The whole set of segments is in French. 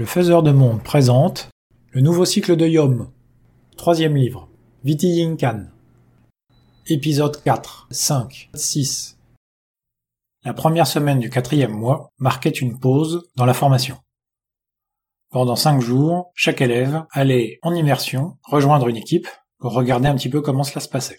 Le Faiseur de Monde présente le nouveau cycle de Yom, 3e livre, Viti Yinkan. Épisode 4, 5, 6. La première semaine du 4e mois marquait une pause dans la formation. Pendant 5 jours, chaque élève allait en immersion rejoindre une équipe pour regarder un petit peu comment cela se passait.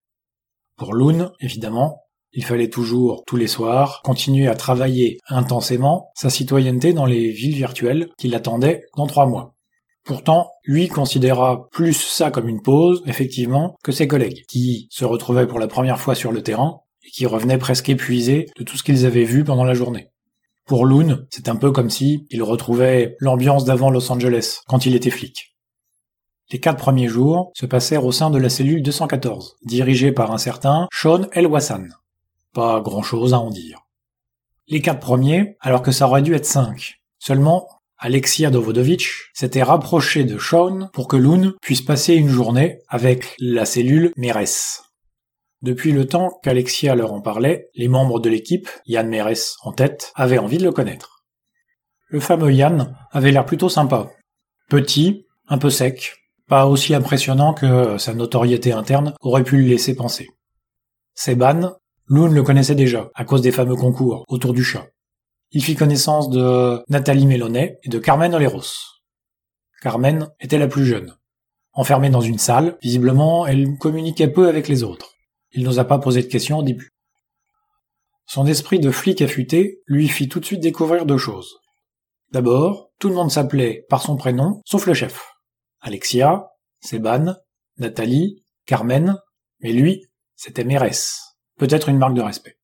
Pour Loon, évidemment, il fallait toujours, tous les soirs, continuer à travailler intensément sa citoyenneté dans les villes virtuelles qui l'attendaient dans 3 mois. Pourtant, lui considéra plus ça comme une pause, effectivement, que ses collègues, qui se retrouvaient pour la première fois sur le terrain et qui revenaient presque épuisés de tout ce qu'ils avaient vu pendant la journée. Pour Loon, c'est un peu comme si il retrouvait l'ambiance d'avant Los Angeles, quand il était flic. Les 4 premiers jours se passèrent au sein de la cellule 214, dirigée par un certain Sean El-Wassan. Pas grand-chose à en dire. Les 4 premiers, alors que ça aurait dû être 5. Seulement, Alexia Dovodovitch s'était rapprochée de Sean pour que Loon puisse passer une journée avec la cellule Mérès. Depuis le temps qu'Alexia leur en parlait, les membres de l'équipe, Yann Mérès en tête, avaient envie de le connaître. Le fameux Yann avait l'air plutôt sympa. Petit, un peu sec, pas aussi impressionnant que sa notoriété interne aurait pu le laisser penser. Seban, Loon le connaissait déjà, à cause des fameux concours autour du chat. Il fit connaissance de Nathalie Mélonnet et de Carmen Oleros. Carmen était la plus jeune. Enfermée dans une salle, visiblement, elle communiquait peu avec les autres. Il n'osa pas poser de questions au début. Son esprit de flic affûté lui fit tout de suite découvrir 2 choses. D'abord, tout le monde s'appelait par son prénom, sauf le chef. Alexia, Seban, Nathalie, Carmen, mais lui, c'était Mérès. Peut-être une marque de respect.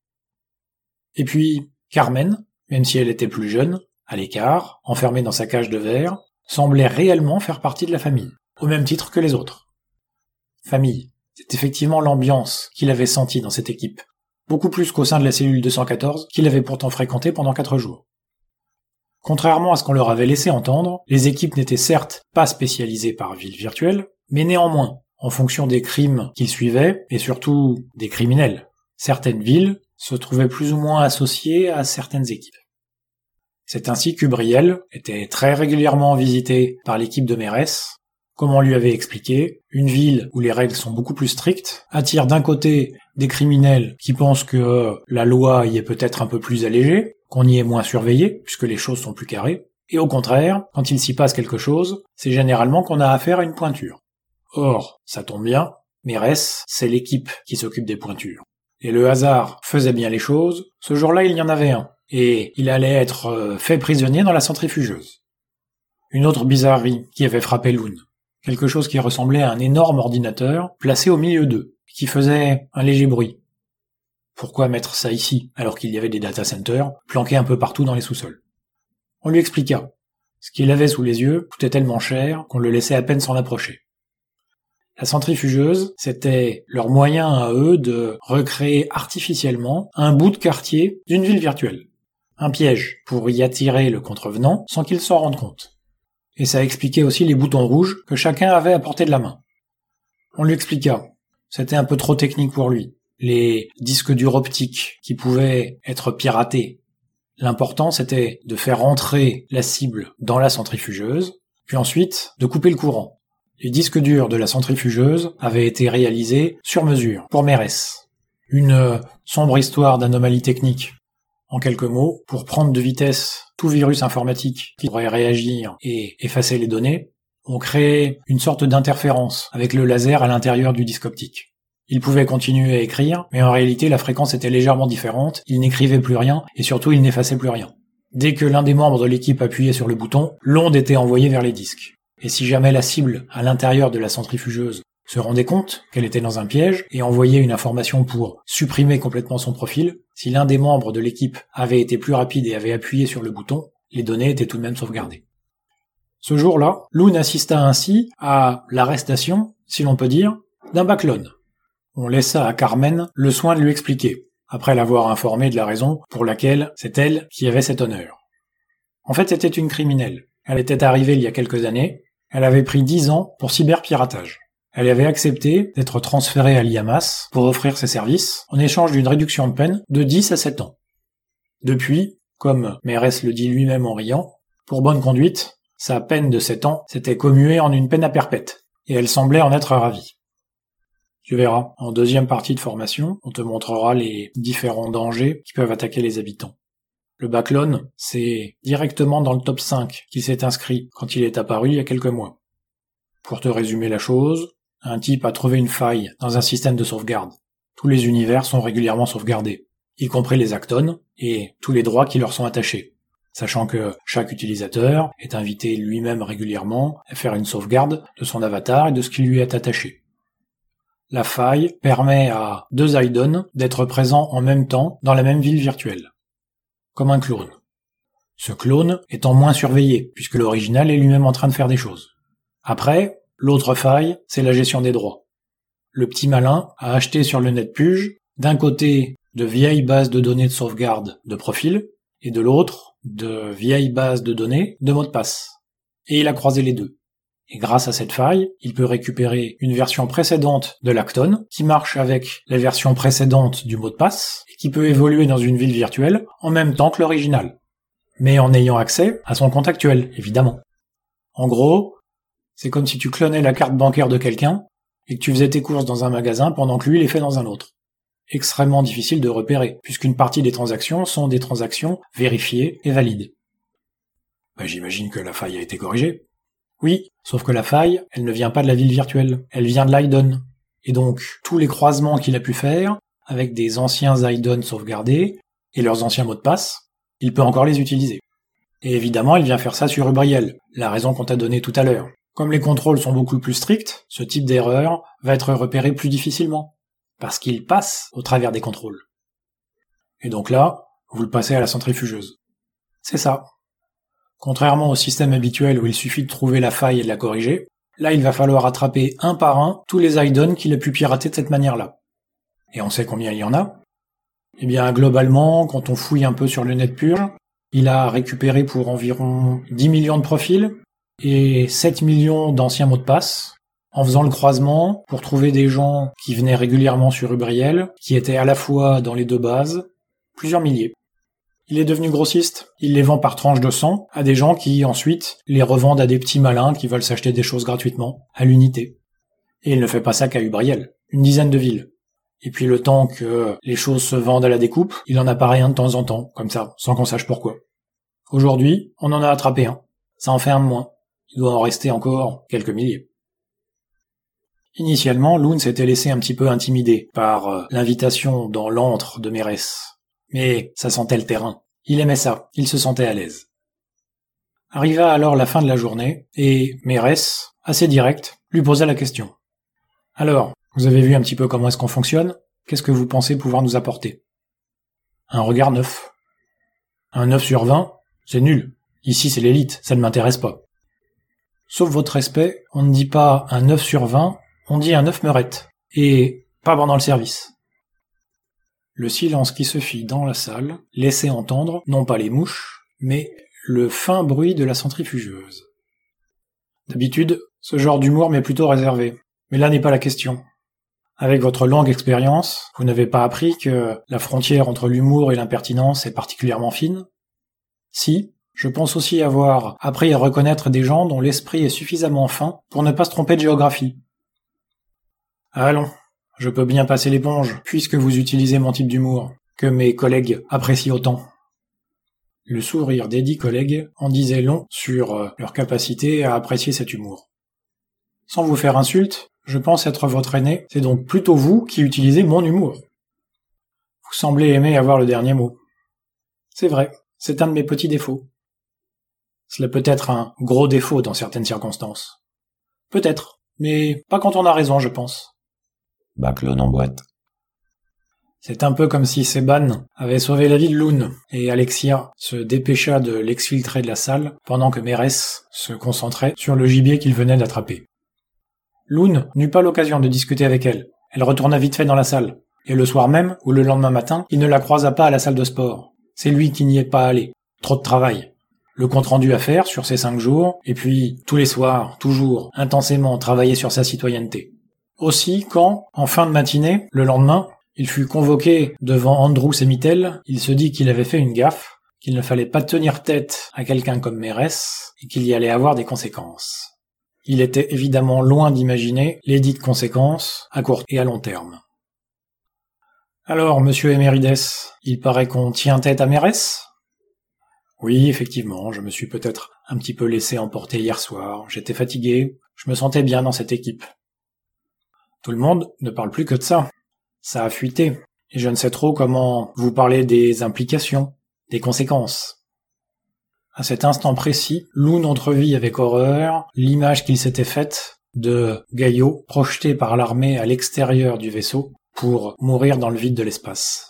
Et puis, Carmen, même si elle était plus jeune, à l'écart, enfermée dans sa cage de verre, semblait réellement faire partie de la famille, au même titre que les autres. Famille, c'est effectivement l'ambiance qu'il avait sentie dans cette équipe, beaucoup plus qu'au sein de la cellule 214 qu'il avait pourtant fréquentée pendant 4 jours. Contrairement à ce qu'on leur avait laissé entendre, les équipes n'étaient certes pas spécialisées par ville virtuelle, mais néanmoins, en fonction des crimes qu'ils suivaient, et surtout des criminels. Certaines villes se trouvaient plus ou moins associées à certaines équipes. C'est ainsi qu'Ubriel était très régulièrement visité par l'équipe de Mérès. Comme on lui avait expliqué, une ville où les règles sont beaucoup plus strictes attire d'un côté des criminels qui pensent que la loi y est peut-être un peu plus allégée, qu'on y est moins surveillé, puisque les choses sont plus carrées, et au contraire, quand il s'y passe quelque chose, c'est généralement qu'on a affaire à une pointure. Or, ça tombe bien, Mérès, c'est l'équipe qui s'occupe des pointures. Et le hasard faisait bien les choses, ce jour-là il y en avait un, et il allait être fait prisonnier dans la centrifugeuse. Une autre bizarrerie qui avait frappé Loon, quelque chose qui ressemblait à un énorme ordinateur placé au milieu d'eux, qui faisait un léger bruit. Pourquoi mettre ça ici, alors qu'il y avait des data centers planqués un peu partout dans les sous-sols? On lui expliqua. Ce qu'il avait sous les yeux coûtait tellement cher qu'on le laissait à peine s'en approcher. La centrifugeuse, c'était leur moyen à eux de recréer artificiellement un bout de quartier d'une ville virtuelle. Un piège pour y attirer le contrevenant sans qu'il s'en rende compte. Et ça expliquait aussi les boutons rouges que chacun avait à portée de la main. On lui expliqua. C'était un peu trop technique pour lui. Les disques durs optiques qui pouvaient être piratés. L'important, c'était de faire entrer la cible dans la centrifugeuse, puis ensuite de couper le courant. Les disques durs de la centrifugeuse avaient été réalisés sur mesure, pour Mérès. Une sombre histoire d'anomalie technique. En quelques mots, pour prendre de vitesse tout virus informatique qui pourrait réagir et effacer les données, on créait une sorte d'interférence avec le laser à l'intérieur du disque optique. Il pouvait continuer à écrire, mais en réalité la fréquence était légèrement différente, il n'écrivait plus rien, et surtout il n'effaçait plus rien. Dès que l'un des membres de l'équipe appuyait sur le bouton, l'onde était envoyée vers les disques. Et si jamais la cible, à l'intérieur de la centrifugeuse, se rendait compte qu'elle était dans un piège et envoyait une information pour supprimer complètement son profil, si l'un des membres de l'équipe avait été plus rapide et avait appuyé sur le bouton, les données étaient tout de même sauvegardées. Ce jour-là, Loon assista ainsi à l'arrestation, si l'on peut dire, d'un backlone. On laissa à Carmen le soin de lui expliquer, après l'avoir informé de la raison pour laquelle c'est elle qui avait cet honneur. En fait, c'était une criminelle. Elle était arrivée il y a quelques années. Elle avait pris 10 ans pour cyberpiratage. Elle avait accepté d'être transférée à l'IAMAS pour offrir ses services en échange d'une réduction de peine de 10 à 7 ans. Depuis, comme Mérès le dit lui-même en riant, pour bonne conduite, sa peine de 7 ans s'était commuée en une peine à perpète, et elle semblait en être ravie. Tu verras, en deuxième partie de formation, on te montrera les différents dangers qui peuvent attaquer les habitants. Le Backlone, c'est directement dans le top 5 qui s'est inscrit quand il est apparu il y a quelques mois. Pour te résumer la chose, un type a trouvé une faille dans un système de sauvegarde. Tous les univers sont régulièrement sauvegardés, y compris les Actones et tous les droits qui leur sont attachés, sachant que chaque utilisateur est invité lui-même régulièrement à faire une sauvegarde de son avatar et de ce qui lui est attaché. La faille permet à 2 Eidon d'être présents en même temps dans la même ville virtuelle, comme un clone. Ce clone étant moins surveillé, puisque l'original est lui-même en train de faire des choses. Après, l'autre faille, c'est la gestion des droits. Le petit malin a acheté sur le net Puge, d'un côté, de vieilles bases de données de sauvegarde de profil, et de l'autre, de vieilles bases de données de mots de passe. Et il a croisé les deux. Et grâce à cette faille, il peut récupérer une version précédente de l'Acton, qui marche avec la version précédente du mot de passe, et qui peut évoluer dans une ville virtuelle en même temps que l'original. Mais en ayant accès à son compte actuel, évidemment. En gros, c'est comme si tu clonais la carte bancaire de quelqu'un, et que tu faisais tes courses dans un magasin pendant que lui les fait dans un autre. Extrêmement difficile de repérer, puisqu'une partie des transactions sont des transactions vérifiées et valides. J'imagine que la faille a été corrigée. Oui, sauf que la faille, elle ne vient pas de la ville virtuelle, elle vient de l'Eidon. Et donc, tous les croisements qu'il a pu faire, avec des anciens Eidon sauvegardés, et leurs anciens mots de passe, il peut encore les utiliser. Et évidemment, il vient faire ça sur Ubriel, la raison qu'on t'a donnée tout à l'heure. Comme les contrôles sont beaucoup plus stricts, ce type d'erreur va être repéré plus difficilement, parce qu'il passe au travers des contrôles. Et donc là, vous le passez à la centrifugeuse. C'est ça. Contrairement au système habituel où il suffit de trouver la faille et de la corriger, là il va falloir attraper un par un tous les Eidon qu'il a pu pirater de cette manière-là. Et on sait combien il y en a. Eh bien, globalement, quand on fouille un peu sur le net pur, il a récupéré pour environ 10 millions de profils et 7 millions d'anciens mots de passe, en faisant le croisement pour trouver des gens qui venaient régulièrement sur Ubriel, qui étaient à la fois dans les deux bases, plusieurs milliers. Il est devenu grossiste, il les vend par tranche de 100 à des gens qui, ensuite, les revendent à des petits malins qui veulent s'acheter des choses gratuitement, à l'unité. Et il ne fait pas ça qu'à Ubriel, une dizaine de villes. Et puis le temps que les choses se vendent à la découpe, il en apparaît un de temps en temps, comme ça, sans qu'on sache pourquoi. Aujourd'hui, on en a attrapé un. Ça en fait un de moins. Il doit en rester encore quelques milliers. Initialement, Loon s'était laissé un petit peu intimider par l'invitation dans l'antre de Mérès. Mais ça sentait le terrain. Il aimait ça, il se sentait à l'aise. Arriva alors la fin de la journée, et Mérès, assez direct, lui posa la question. « Alors, vous avez vu un petit peu comment est-ce qu'on fonctionne? Qu'est-ce que vous pensez pouvoir nous apporter ?» Un regard neuf. Un 9 sur 20, c'est nul. Ici c'est l'élite, ça ne m'intéresse pas. Sauf votre respect, on ne dit pas un 9 sur 20, on dit un 9 meurette. Et pas pendant le service. Le silence qui se fit dans la salle laissait entendre, non pas les mouches, mais le fin bruit de la centrifugeuse. D'habitude, ce genre d'humour m'est plutôt réservé. Mais là n'est pas la question. Avec votre longue expérience, vous n'avez pas appris que la frontière entre l'humour et l'impertinence est particulièrement fine? Si, je pense aussi avoir appris à reconnaître des gens dont l'esprit est suffisamment fin pour ne pas se tromper de géographie. Allons. Je peux bien passer l'éponge, puisque vous utilisez mon type d'humour, que mes collègues apprécient autant. Le sourire des 10 collègues en disait long sur leur capacité à apprécier cet humour. Sans vous faire insulte, je pense être votre aîné, c'est donc plutôt vous qui utilisez mon humour. Vous semblez aimer avoir le dernier mot. C'est vrai, c'est un de mes petits défauts. Cela peut être un gros défaut dans certaines circonstances. Peut-être, mais pas quand on a raison, je pense. Backlone en boîte. C'est un peu comme si Seban avait sauvé la vie de Loon, et Alexia se dépêcha de l'exfiltrer de la salle pendant que Mérès se concentrait sur le gibier qu'il venait d'attraper. Loon n'eut pas l'occasion de discuter avec elle. Elle retourna vite fait dans la salle, et le soir même, ou le lendemain matin, il ne la croisa pas à la salle de sport. C'est lui qui n'y est pas allé. Trop de travail. Le compte-rendu à faire sur ces 5 jours, et puis, tous les soirs, toujours, intensément travailler sur sa citoyenneté. Aussi, quand, en fin de matinée, le lendemain, il fut convoqué devant Andrew Semitel, il se dit qu'il avait fait une gaffe, qu'il ne fallait pas tenir tête à quelqu'un comme Mérès et qu'il y allait avoir des conséquences. Il était évidemment loin d'imaginer les dites conséquences à court et à long terme. Alors, monsieur Émérides, il paraît qu'on tient tête à Mérès ? Oui, effectivement, je me suis peut-être un petit peu laissé emporter hier soir, j'étais fatigué, je me sentais bien dans cette équipe. Tout le monde ne parle plus que de ça. Ça a fuité, et je ne sais trop comment vous parler des implications, des conséquences. À cet instant précis, Loon entrevit avec horreur l'image qu'il s'était faite de Gaillot projeté par l'armée à l'extérieur du vaisseau pour mourir dans le vide de l'espace.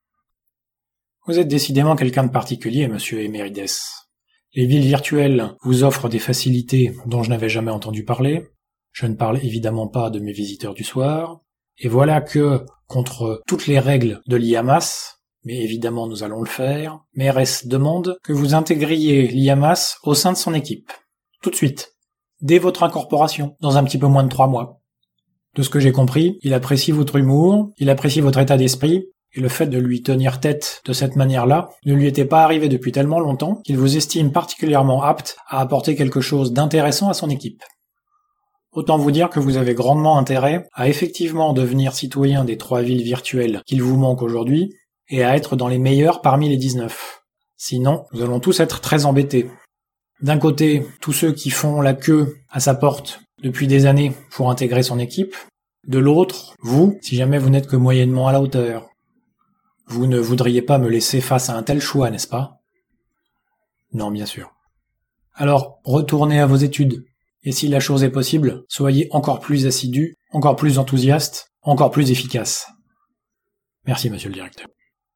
Vous êtes décidément quelqu'un de particulier, monsieur Émérides. Les villes virtuelles vous offrent des facilités dont je n'avais jamais entendu parler. Je ne parle évidemment pas de mes visiteurs du soir. Et voilà que, contre toutes les règles de l'IAMAS, mais évidemment nous allons le faire, Mérès demande que vous intégriez l'IAMAS au sein de son équipe. Tout de suite. Dès votre incorporation, dans un petit peu moins de 3 mois. De ce que j'ai compris, il apprécie votre humour, il apprécie votre état d'esprit, et le fait de lui tenir tête de cette manière-là ne lui était pas arrivé depuis tellement longtemps qu'il vous estime particulièrement apte à apporter quelque chose d'intéressant à son équipe. Autant vous dire que vous avez grandement intérêt à effectivement devenir citoyen des 3 villes virtuelles qu'il vous manque aujourd'hui, et à être dans les meilleurs parmi les 19. Sinon, nous allons tous être très embêtés. D'un côté, tous ceux qui font la queue à sa porte depuis des années pour intégrer son équipe. De l'autre, vous, si jamais vous n'êtes que moyennement à la hauteur. Vous ne voudriez pas me laisser face à un tel choix, n'est-ce pas ? Non, bien sûr. Alors, retournez à vos études. Et si la chose est possible, soyez encore plus assidu, encore plus enthousiaste, encore plus efficace. Merci, monsieur le directeur.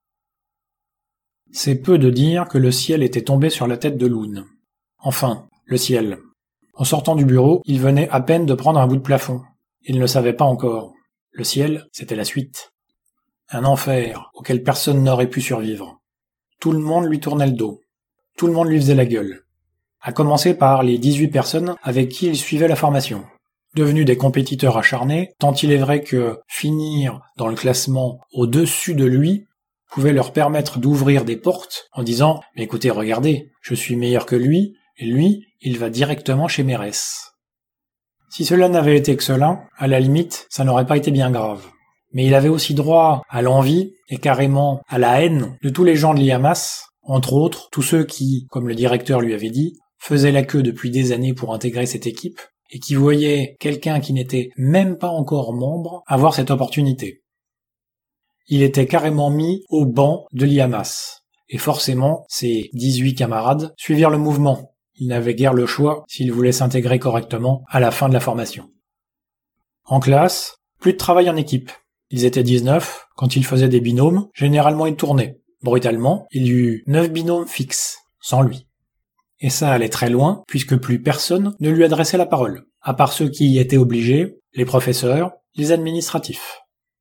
C'est peu de dire que le ciel était tombé sur la tête de Loon. Enfin, le ciel. En sortant du bureau, il venait à peine de prendre un bout de plafond. Il ne le savait pas encore. Le ciel, c'était la suite. Un enfer auquel personne n'aurait pu survivre. Tout le monde lui tournait le dos. Tout le monde lui faisait la gueule. À commencer par les 18 personnes avec qui il suivait la formation. Devenus des compétiteurs acharnés, tant il est vrai que finir dans le classement au-dessus de lui pouvait leur permettre d'ouvrir des portes en disant « Mais écoutez, regardez, je suis meilleur que lui, et lui, il va directement chez Mérès. » Si cela n'avait été que cela, à la limite, ça n'aurait pas été bien grave. Mais il avait aussi droit à l'envie et carrément à la haine de tous les gens de l'IAMAS, entre autres tous ceux qui, comme le directeur lui avait dit, faisaient la queue depuis des années pour intégrer cette équipe et qui voyaient quelqu'un qui n'était même pas encore membre avoir cette opportunité. Il était carrément mis au banc de l'IAMAS. Et forcément, ses 18 camarades suivirent le mouvement. Ils n'avaient guère le choix s'ils voulaient s'intégrer correctement à la fin de la formation. En classe, plus de travail en équipe. Ils étaient 19, quand ils faisaient des binômes, généralement ils tournaient. Brutalement, il y eut 9 binômes fixes, sans lui. Et ça allait très loin, puisque plus personne ne lui adressait la parole, à part ceux qui y étaient obligés, les professeurs, les administratifs.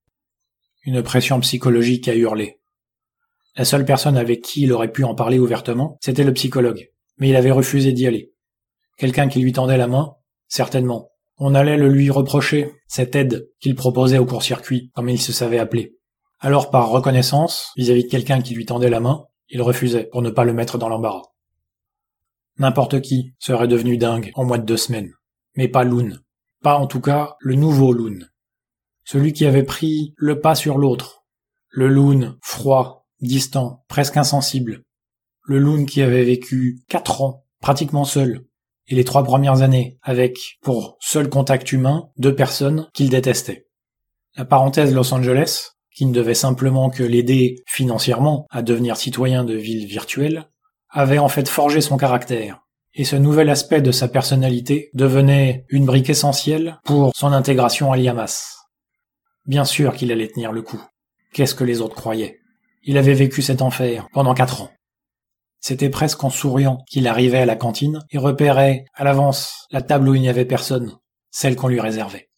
Une pression psychologique à hurler. La seule personne avec qui il aurait pu en parler ouvertement, c'était le psychologue, mais il avait refusé d'y aller. Quelqu'un qui lui tendait la main, certainement. On allait le lui reprocher, cette aide qu'il proposait au court-circuit, comme il se savait appeler. Alors par reconnaissance, vis-à-vis de quelqu'un qui lui tendait la main, il refusait pour ne pas le mettre dans l'embarras. N'importe qui serait devenu dingue en moins de 2 semaines. Mais pas Loon. Pas en tout cas le nouveau Loon. Celui qui avait pris le pas sur l'autre. Le Loon froid, distant, presque insensible. Le Loon qui avait vécu 4 ans, pratiquement seul, et les 3 premières années, avec, pour seul contact humain, 2 personnes qu'il détestait. La parenthèse Los Angeles, qui ne devait simplement que l'aider financièrement à devenir citoyen de ville virtuelle, avait en fait forgé son caractère, et ce nouvel aspect de sa personnalité devenait une brique essentielle pour son intégration à l'IAMAS. Bien sûr qu'il allait tenir le coup. Qu'est-ce que les autres croyaient ? Il avait vécu cet enfer pendant 4 ans. C'était presque en souriant qu'il arrivait à la cantine et repérait à l'avance la table où il n'y avait personne, celle qu'on lui réservait.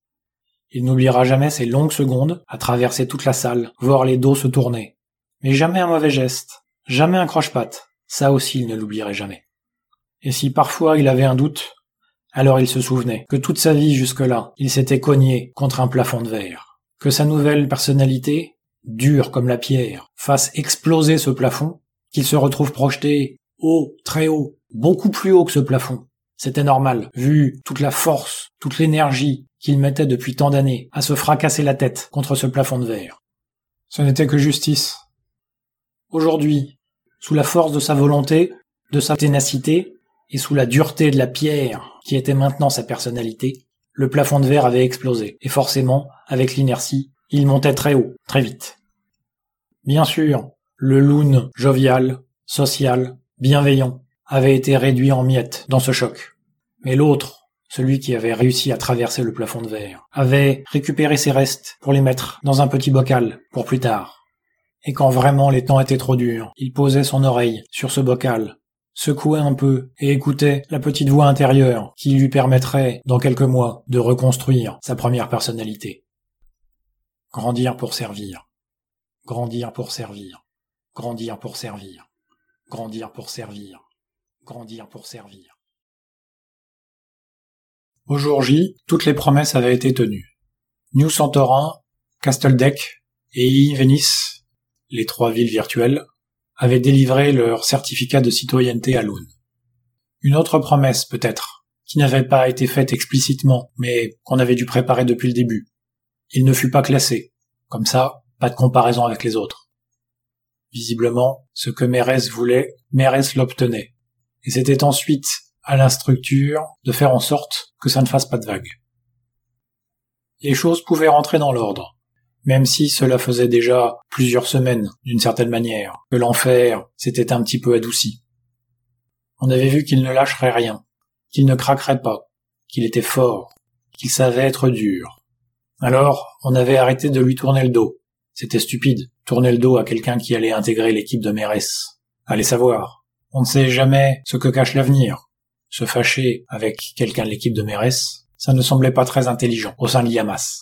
Il n'oubliera jamais ces longues secondes à traverser toute la salle, voir les dos se tourner. Mais jamais un mauvais geste, jamais un croche-patte, ça aussi il ne l'oublierait jamais. Et si parfois il avait un doute, alors il se souvenait que toute sa vie jusque-là, il s'était cogné contre un plafond de verre, que sa nouvelle personnalité, dure comme la pierre, fasse exploser ce plafond, qu'il se retrouve projeté haut, très haut, beaucoup plus haut que ce plafond. C'était normal, vu toute la force, toute l'énergie qu'il mettait depuis tant d'années à se fracasser la tête contre ce plafond de verre. Ce n'était que justice. Aujourd'hui, sous la force de sa volonté, de sa ténacité, et sous la dureté de la pierre qui était maintenant sa personnalité, le plafond de verre avait explosé, et forcément, avec l'inertie, il montait très haut, très vite. Bien sûr, le Loon jovial, social, bienveillant, avait été réduit en miettes dans ce choc. Mais l'autre, celui qui avait réussi à traverser le plafond de verre, avait récupéré ses restes pour les mettre dans un petit bocal pour plus tard. Et quand vraiment les temps étaient trop durs, il posait son oreille sur ce bocal, secouait un peu et écoutait la petite voix intérieure qui lui permettrait, dans quelques mois, de reconstruire sa première personnalité. Grandir pour servir. Grandir pour servir. Grandir pour servir. Grandir pour servir. Grandir pour servir. Au jour J, toutes les promesses avaient été tenues. New Santorin, Casteldeck et Venice, les 3 villes virtuelles, avaient délivré leur certificat de citoyenneté à Loon. Une autre promesse, peut-être, qui n'avait pas été faite explicitement, mais qu'on avait dû préparer depuis le début. Il ne fut pas classé. Comme ça, pas de comparaison avec les autres. Visiblement, ce que Mérès voulait, Mérès l'obtenait. Et c'était ensuite à la structure de faire en sorte que ça ne fasse pas de vagues. Les choses pouvaient rentrer dans l'ordre, même si cela faisait déjà plusieurs semaines, d'une certaine manière, que l'enfer s'était un petit peu adouci. On avait vu qu'il ne lâcherait rien, qu'il ne craquerait pas, qu'il était fort, qu'il savait être dur. Alors, on avait arrêté de lui tourner le dos. C'était stupide, tourner le dos à quelqu'un qui allait intégrer l'équipe de Mérès. Allez savoir. On ne sait jamais ce que cache l'avenir. Se fâcher avec quelqu'un de l'équipe de Mérès, ça ne semblait pas très intelligent au sein de l'IAMAS.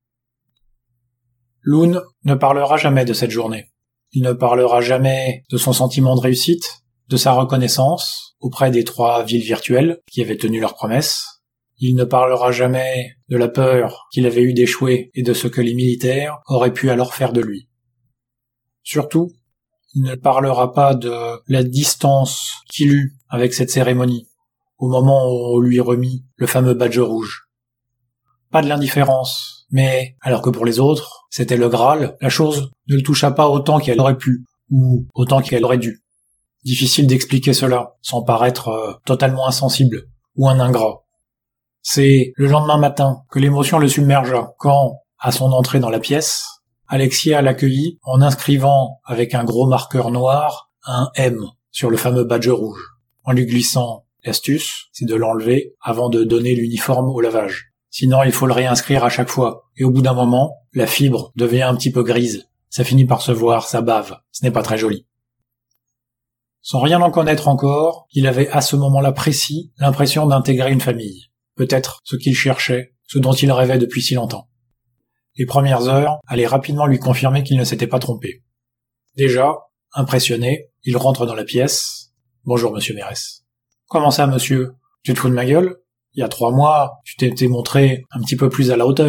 Loon ne parlera jamais de cette journée. Il ne parlera jamais de son sentiment de réussite, de sa reconnaissance auprès des 3 villes virtuelles qui avaient tenu leurs promesses. Il ne parlera jamais de la peur qu'il avait eue d'échouer et de ce que les militaires auraient pu alors faire de lui. Surtout, il ne parlera pas de la distance qu'il eut avec cette cérémonie, au moment où on lui remit le fameux badge rouge. Pas de l'indifférence, mais, alors que pour les autres, c'était le Graal, la chose ne le toucha pas autant qu'elle aurait pu, ou autant qu'elle aurait dû. Difficile d'expliquer cela, sans paraître totalement insensible, ou un ingrat. C'est le lendemain matin que l'émotion le submergea, quand, à son entrée dans la pièce, Alexia l'accueillit en inscrivant avec un gros marqueur noir un M sur le fameux badge rouge, en lui glissant « L'astuce, c'est de l'enlever avant de donner l'uniforme au lavage. Sinon, il faut le réinscrire à chaque fois, et au bout d'un moment, la fibre devient un petit peu grise. Ça finit par se voir, ça bave. Ce n'est pas très joli. » Sans rien en connaître encore, il avait à ce moment-là précis l'impression d'intégrer une famille. Peut-être ce qu'il cherchait, ce dont il rêvait depuis si longtemps. Les premières heures allaient rapidement lui confirmer qu'il ne s'était pas trompé. Déjà, impressionné, il rentre dans la pièce. « Bonjour, monsieur Mérès. »« Comment ça, monsieur ? Tu te fous de ma gueule ? Il y a 3 mois, tu t'étais montré un petit peu plus à la hauteur. »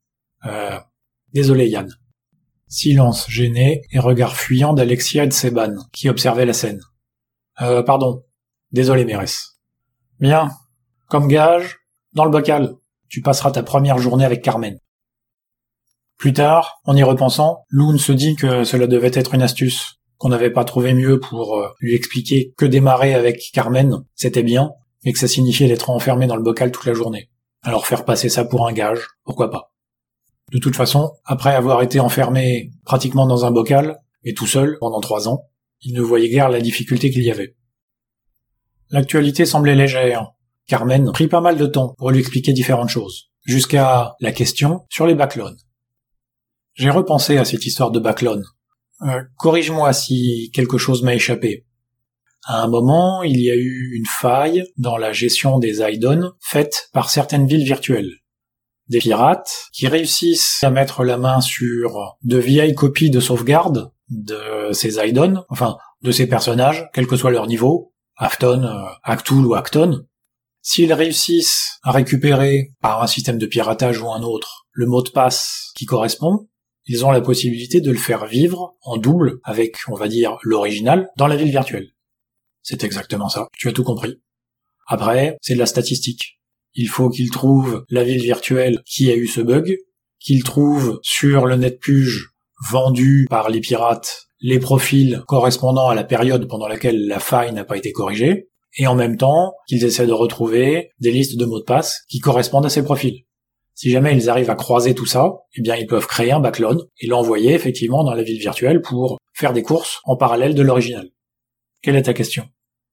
Désolé, Yann. » Silence gêné et regard fuyant d'Alexia et de Seban, qui observaient la scène. Pardon. Désolé, Mérès. »« Bien. Comme gage, dans le bocal, tu passeras ta première journée avec Carmen. » Plus tard, en y repensant, Loon se dit que cela devait être une astuce, qu'on n'avait pas trouvé mieux pour lui expliquer que démarrer avec Carmen, c'était bien, mais que ça signifiait d'être enfermé dans le bocal toute la journée. Alors faire passer ça pour un gage, pourquoi pas. De toute façon, après avoir été enfermé pratiquement dans un bocal, et tout seul, pendant 3 ans, il ne voyait guère la difficulté qu'il y avait. L'actualité semblait légère. Carmen prit pas mal de temps pour lui expliquer différentes choses, jusqu'à la question sur les backlones. J'ai repensé à cette histoire de backlone. Corrige-moi si quelque chose m'a échappé. À un moment, il y a eu une faille dans la gestion des Eidon faite par certaines villes virtuelles. Des pirates qui réussissent à mettre la main sur de vieilles copies de sauvegarde de ces Eidon, enfin de ces personnages, quel que soit leur niveau, Afton, Actul ou Acton. S'ils réussissent à récupérer, par un système de piratage ou un autre, le mot de passe qui correspond, ils ont la possibilité de le faire vivre en double avec, on va dire, l'original dans la ville virtuelle. C'est exactement ça, tu as tout compris. Après, c'est de la statistique. Il faut qu'ils trouvent la ville virtuelle qui a eu ce bug, qu'ils trouvent sur le NetPuge vendu par les pirates les profils correspondant à la période pendant laquelle la faille n'a pas été corrigée, et en même temps qu'ils essaient de retrouver des listes de mots de passe qui correspondent à ces profils. Si jamais ils arrivent à croiser tout ça, eh bien ils peuvent créer un backlog et l'envoyer effectivement dans la ville virtuelle pour faire des courses en parallèle de l'original. Quelle est ta question ?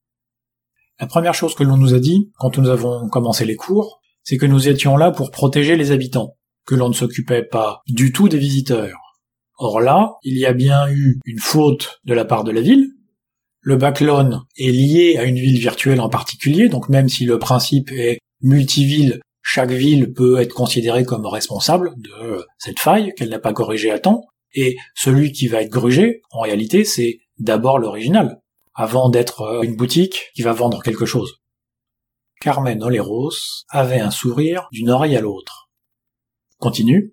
La première chose que l'on nous a dit quand nous avons commencé les cours, c'est que nous étions là pour protéger les habitants, que l'on ne s'occupait pas du tout des visiteurs. Or là, il y a bien eu une faute de la part de la ville. Le backlog est lié à une ville virtuelle en particulier, donc même si le principe est multiville, chaque ville peut être considérée comme responsable de cette faille qu'elle n'a pas corrigée à temps, et celui qui va être grugé, en réalité, c'est d'abord l'original, avant d'être une boutique qui va vendre quelque chose. Carmen Oleros avait un sourire d'une oreille à l'autre. Continue.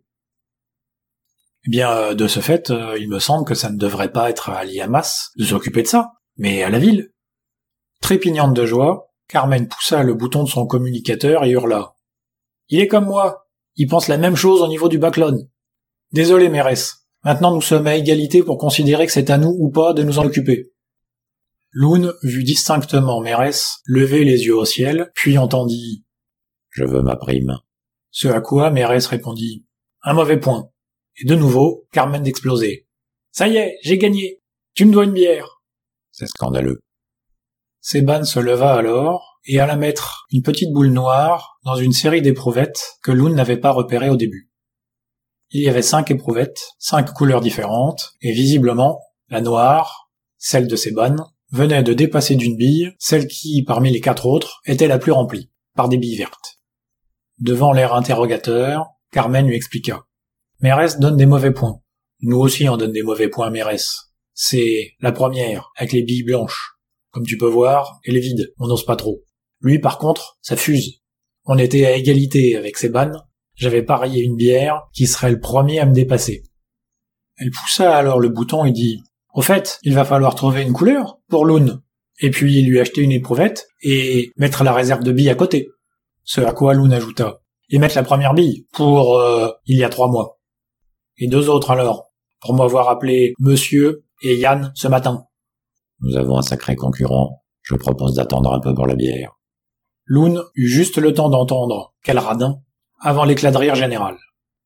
Eh bien, de ce fait, il me semble que ça ne devrait pas être à l'IAMAS de s'occuper de ça, mais à la ville. Trépignante de joie, Carmen poussa le bouton de son communicateur et hurla. « Il est comme moi, il pense la même chose au niveau du backlog. Désolé, mairesse, maintenant nous sommes à égalité pour considérer que c'est à nous ou pas de nous en occuper. » Loon vit distinctement mairesse lever les yeux au ciel, puis entendit « Je veux ma prime. » Ce à quoi mairesse répondit « Un mauvais point. » Et de nouveau, Carmen d'exploser. « Ça y est, j'ai gagné. Tu me dois une bière. » C'est scandaleux. Seban se leva alors et alla mettre une petite boule noire dans une série d'éprouvettes que Loon n'avait pas repérées au début. Il y avait 5 éprouvettes, 5 couleurs différentes, et visiblement, la noire, celle de Seban, venait de dépasser d'une bille celle qui, parmi les 4 autres, était la plus remplie, par des billes vertes. Devant l'air interrogateur, Carmen lui expliqua. « Mairesse donne des mauvais points. Nous aussi on donne des mauvais points, mairesse. C'est la première, avec les billes blanches. Comme tu peux voir, elle est vide, on n'ose pas trop. Lui, par contre, ça fuse. On était à égalité avec Seban, j'avais parié une bière qui serait le premier à me dépasser. » Elle poussa alors le bouton et dit « Au fait, il va falloir trouver une couleur pour Loon, et puis lui acheter une éprouvette et mettre la réserve de billes à côté. » Ce à quoi Loon ajouta « Et mettre la première bille pour il y a 3 mois. Et 2 autres alors, pour m'avoir appelé Monsieur et Yann ce matin. » Nous avons un sacré concurrent. Je propose d'attendre un peu pour la bière. Loon eut juste le temps d'entendre « Quel radin !» avant l'éclat de rire général.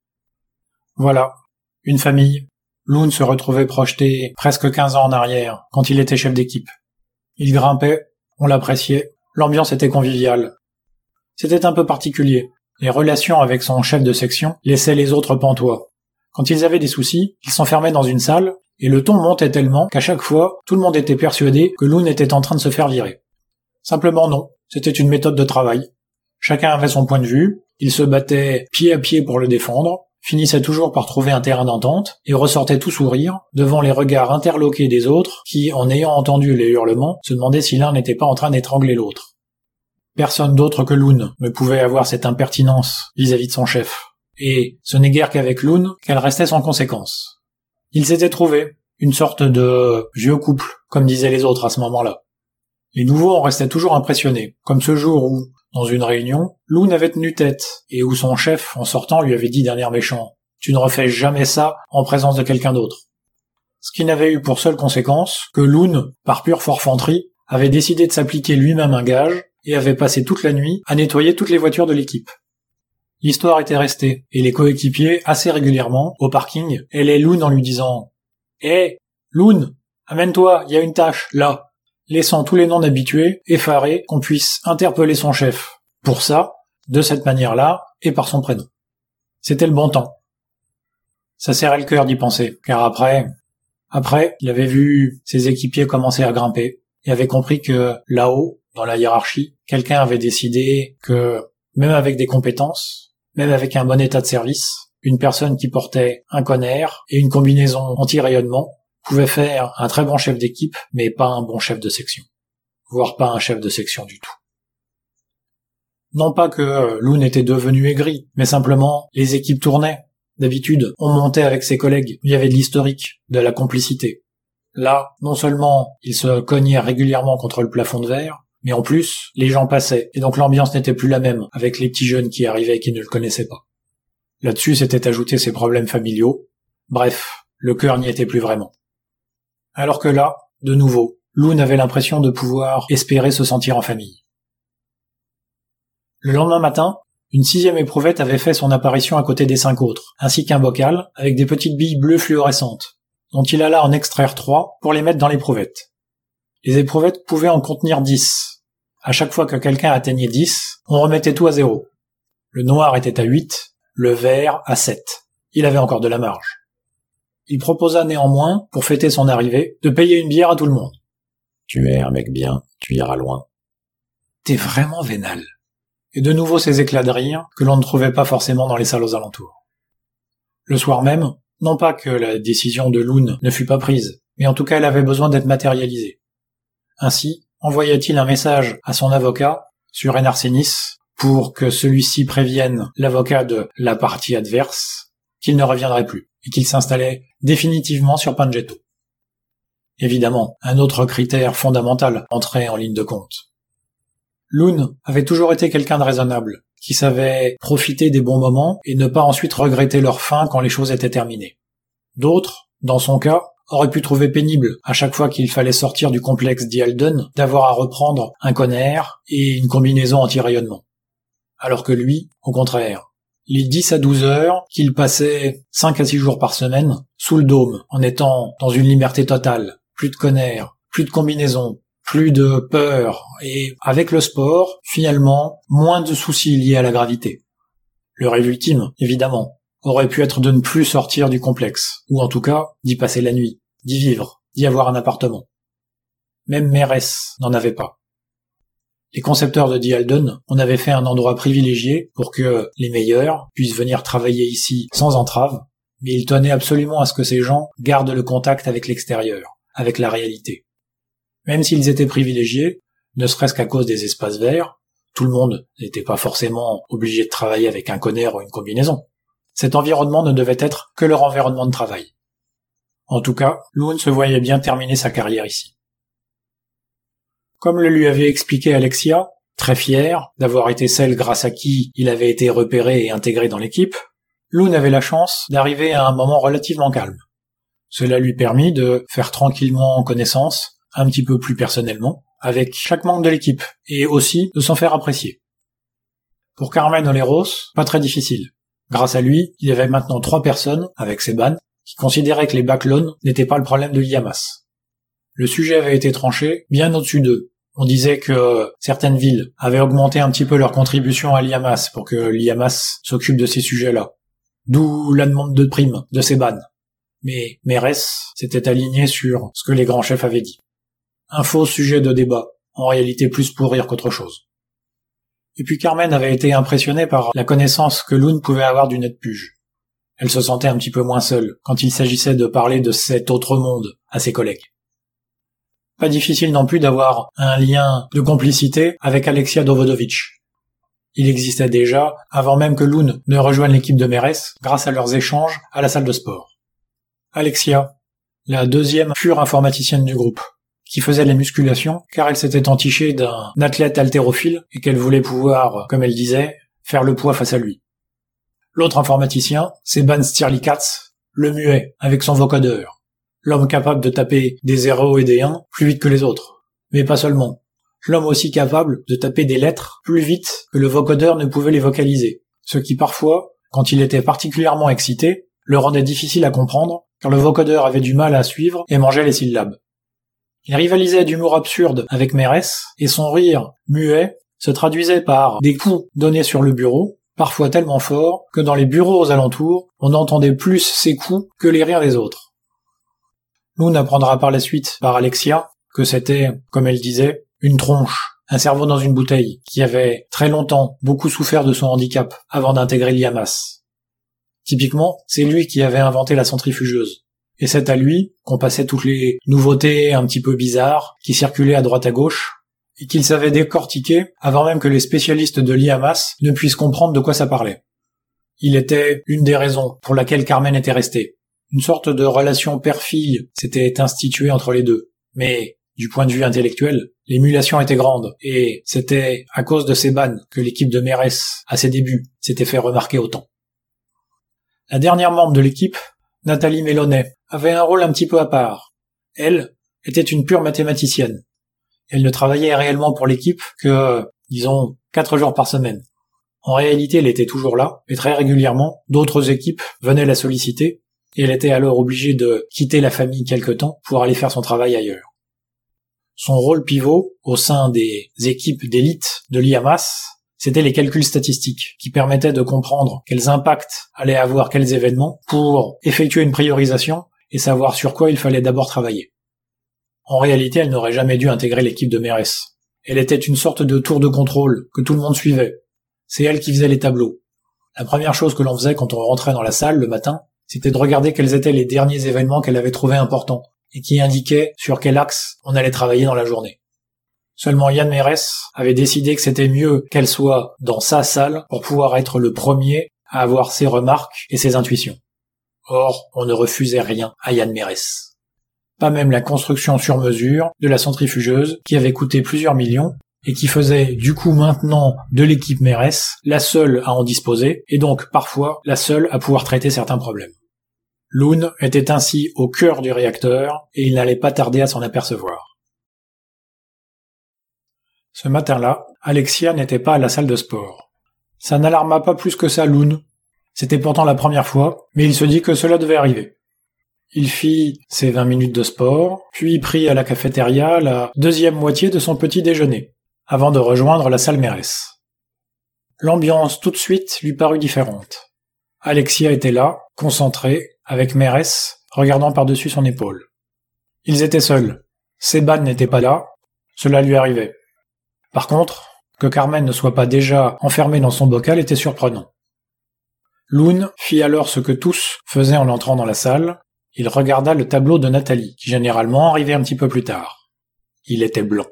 Voilà, une famille. Loon se retrouvait projeté presque 15 ans en arrière, quand il était chef d'équipe. Il grimpait, on l'appréciait, l'ambiance était conviviale. C'était un peu particulier. Les relations avec son chef de section laissaient les autres pantois. Quand ils avaient des soucis, ils s'enfermaient dans une salle, et le ton montait tellement qu'à chaque fois, tout le monde était persuadé que Loon était en train de se faire virer. Simplement non, c'était une méthode de travail. Chacun avait son point de vue, ils se battaient pied à pied pour le défendre, finissaient toujours par trouver un terrain d'entente, et ressortaient tout sourire devant les regards interloqués des autres qui, en ayant entendu les hurlements, se demandaient si l'un n'était pas en train d'étrangler l'autre. Personne d'autre que Loon ne pouvait avoir cette impertinence vis-à-vis de son chef. Et ce n'est guère qu'avec Loon qu'elle restait sans conséquence. Ils s'étaient trouvés, une sorte de vieux couple, comme disaient les autres à ce moment-là. Les nouveaux en restaient toujours impressionnés, comme ce jour où, dans une réunion, Loon avait tenu tête, et où son chef, en sortant, lui avait dit d'un air méchant « Tu ne refais jamais ça en présence de quelqu'un d'autre. » Ce qui n'avait eu pour seule conséquence que Loon, par pure forfanterie, avait décidé de s'appliquer lui-même un gage et avait passé toute la nuit à nettoyer toutes les voitures de l'équipe. L'histoire était restée, et les coéquipiers, assez régulièrement, au parking, ailaient Loon en lui disant « Hé, Loon, amène-toi, il y a une tâche, là !» laissant tous les non-habitués, effarés, qu'on puisse interpeller son chef. Pour ça, de cette manière-là, et par son prénom. C'était le bon temps. Ça serrait le cœur d'y penser, car après, il avait vu ses équipiers commencer à grimper, et avait compris que, là-haut, dans la hiérarchie, quelqu'un avait décidé que, même avec des compétences, même avec un bon état de service, une personne qui portait un conner et une combinaison anti-rayonnement pouvait faire un très bon chef d'équipe, mais pas un bon chef de section. Voire pas un chef de section du tout. Non pas que Loon était devenu aigri, mais simplement les équipes tournaient. D'habitude, on montait avec ses collègues, il y avait de l'historique, de la complicité. Là, non seulement il se cognait régulièrement contre le plafond de verre, mais en plus, les gens passaient, et donc l'ambiance n'était plus la même avec les petits jeunes qui arrivaient et qui ne le connaissaient pas. Là-dessus s'étaient ajoutés ses problèmes familiaux. Bref, le cœur n'y était plus vraiment. Alors que là, de nouveau, Loon avait l'impression de pouvoir espérer se sentir en famille. Le lendemain matin, une 6e éprouvette avait fait son apparition à côté des 5 autres, ainsi qu'un bocal avec des petites billes bleues fluorescentes, dont il alla en extraire 3 pour les mettre dans l'éprouvette. Les éprouvettes pouvaient en contenir 10. À chaque fois que quelqu'un atteignait 10, on remettait tout à 0. Le noir était à 8, le vert à 7. Il avait encore de la marge. Il proposa néanmoins, pour fêter son arrivée, de payer une bière à tout le monde. Tu es un mec bien, tu iras loin. T'es vraiment vénal. Et de nouveau ces éclats de rire que l'on ne trouvait pas forcément dans les salles aux alentours. Le soir même, non pas que la décision de Loon ne fût pas prise, mais en tout cas elle avait besoin d'être matérialisée. Ainsi, envoya-t-il un message à son avocat sur Enarsenis pour que celui-ci prévienne l'avocat de la partie adverse qu'il ne reviendrait plus et qu'il s'installait définitivement sur Pangetto. Évidemment, un autre critère fondamental entrait en ligne de compte. Loon avait toujours été quelqu'un de raisonnable, qui savait profiter des bons moments et ne pas ensuite regretter leur fin quand les choses étaient terminées. D'autres, dans son cas, auraient pu trouver pénible, à chaque fois qu'il fallait sortir du complexe d'Yalden, d'avoir à reprendre un conner et une combinaison anti-rayonnement. Alors que lui, au contraire, les 10 à 12 heures qu'il passait 5 à 6 jours par semaine, sous le dôme, en étant dans une liberté totale, plus de conner, plus de combinaison, plus de peur, et avec le sport, finalement, moins de soucis liés à la gravité. Le rêve ultime, évidemment, aurait pu être de ne plus sortir du complexe, ou en tout cas, d'y passer la nuit, d'y vivre, d'y avoir un appartement. Même Mérès n'en avait pas. Les concepteurs de Dieldon en avaient fait un endroit privilégié pour que les meilleurs puissent venir travailler ici sans entrave, mais ils tenaient absolument à ce que ces gens gardent le contact avec l'extérieur, avec la réalité. Même s'ils étaient privilégiés, ne serait-ce qu'à cause des espaces verts, tout le monde n'était pas forcément obligé de travailler avec un conner ou une combinaison. Cet environnement ne devait être que leur environnement de travail. En tout cas, Loon se voyait bien terminer sa carrière ici. Comme le lui avait expliqué Alexia, très fière d'avoir été celle grâce à qui il avait été repéré et intégré dans l'équipe, Loon avait la chance d'arriver à un moment relativement calme. Cela lui permit de faire tranquillement connaissance, un petit peu plus personnellement, avec chaque membre de l'équipe, et aussi de s'en faire apprécier. Pour Carmen Oleros, pas très difficile. Grâce à lui, il y avait maintenant 3 personnes, avec Seban, qui considéraient que les backloans n'étaient pas le problème de l'IAMAS. Le sujet avait été tranché bien au-dessus d'eux. On disait que certaines villes avaient augmenté un petit peu leur contribution à l'IAMAS pour que l'IAMAS s'occupe de ces sujets-là. D'où la demande de prime de Seban. Mais Mérès s'était aligné sur ce que les grands chefs avaient dit. Un faux sujet de débat, en réalité plus pour rire qu'autre chose. Et puis Carmen avait été impressionnée par la connaissance que Loon pouvait avoir du Netpuge. Elle se sentait un petit peu moins seule quand il s'agissait de parler de cet autre monde à ses collègues. Pas difficile non plus d'avoir un lien de complicité avec Alexia Dovodovich. Il existait déjà avant même que Loon ne rejoigne l'équipe de Mérès grâce à leurs échanges à la salle de sport. Alexia, la 2e pure informaticienne du groupe, qui faisait les musculations car elle s'était entichée d'un athlète haltérophile et qu'elle voulait pouvoir, comme elle disait, faire le poids face à lui. L'autre informaticien, c'est Ban Stirlikatz, le muet, avec son vocodeur. L'homme capable de taper des 0 et des 1 plus vite que les autres. Mais pas seulement. L'homme aussi capable de taper des lettres plus vite que le vocodeur ne pouvait les vocaliser. Ce qui parfois, quand il était particulièrement excité, le rendait difficile à comprendre car le vocodeur avait du mal à suivre et mangeait les syllabes. Il rivalisait d'humour absurde avec Mérès, et son rire, muet, se traduisait par des coups donnés sur le bureau, parfois tellement forts que dans les bureaux aux alentours, on entendait plus ces coups que les rires des autres. Loon apprendra par la suite par Alexia que c'était, comme elle disait, une tronche, un cerveau dans une bouteille, qui avait très longtemps beaucoup souffert de son handicap avant d'intégrer l'IAMAS. Typiquement, c'est lui qui avait inventé la centrifugeuse. Et c'est à lui qu'on passait toutes les nouveautés un petit peu bizarres qui circulaient à droite à gauche et qu'il savait décortiquer avant même que les spécialistes de l'IAMAS ne puissent comprendre de quoi ça parlait. Il était une des raisons pour laquelle Carmen était restée. Une sorte de relation père-fille s'était instituée entre les deux. Mais, du point de vue intellectuel, l'émulation était grande, et c'était à cause de Seban que l'équipe de Mérès, à ses débuts, s'était fait remarquer autant. La dernière membre de l'équipe, Nathalie Mélonnet, avait un rôle un petit peu à part. Elle était une pure mathématicienne. Elle ne travaillait réellement pour l'équipe que, disons, 4 jours par semaine. En réalité, elle était toujours là, et très régulièrement, d'autres équipes venaient la solliciter, et elle était alors obligée de quitter la famille quelque temps pour aller faire son travail ailleurs. Son rôle pivot au sein des équipes d'élite de l'IAMAS, c'était les calculs statistiques, qui permettaient de comprendre quels impacts allaient avoir quels événements pour effectuer une priorisation et savoir sur quoi il fallait d'abord travailler. En réalité, elle n'aurait jamais dû intégrer l'équipe de Mérès. Elle était une sorte de tour de contrôle que tout le monde suivait. C'est elle qui faisait les tableaux. La première chose que l'on faisait quand on rentrait dans la salle le matin, c'était de regarder quels étaient les derniers événements qu'elle avait trouvés importants et qui indiquaient sur quel axe on allait travailler dans la journée. Seulement Yann Mérès avait décidé que c'était mieux qu'elle soit dans sa salle pour pouvoir être le premier à avoir ses remarques et ses intuitions. Or, on ne refusait rien à Yann Mérès. Pas même la construction sur mesure de la centrifugeuse qui avait coûté plusieurs millions et qui faisait du coup maintenant de l'équipe Mérès la seule à en disposer et donc parfois la seule à pouvoir traiter certains problèmes. Loon était ainsi au cœur du réacteur et il n'allait pas tarder à s'en apercevoir. Ce matin-là, Alexia n'était pas à la salle de sport. Ça n'alarma pas plus que ça Loon. C'était pourtant la première fois, mais il se dit que cela devait arriver. Il fit ses 20 minutes de sport, puis prit à la cafétéria la deuxième moitié de son petit déjeuner, avant de rejoindre la salle Mérès. L'ambiance tout de suite lui parut différente. Alexia était là, concentrée, avec Mérès, regardant par-dessus son épaule. Ils étaient seuls. Seban n'était pas là, cela lui arrivait. Par contre, que Carmen ne soit pas déjà enfermée dans son bocal était surprenant. Loon fit alors ce que tous faisaient en entrant dans la salle. Il regarda le tableau de Nathalie, qui généralement arrivait un petit peu plus tard. Il était blanc.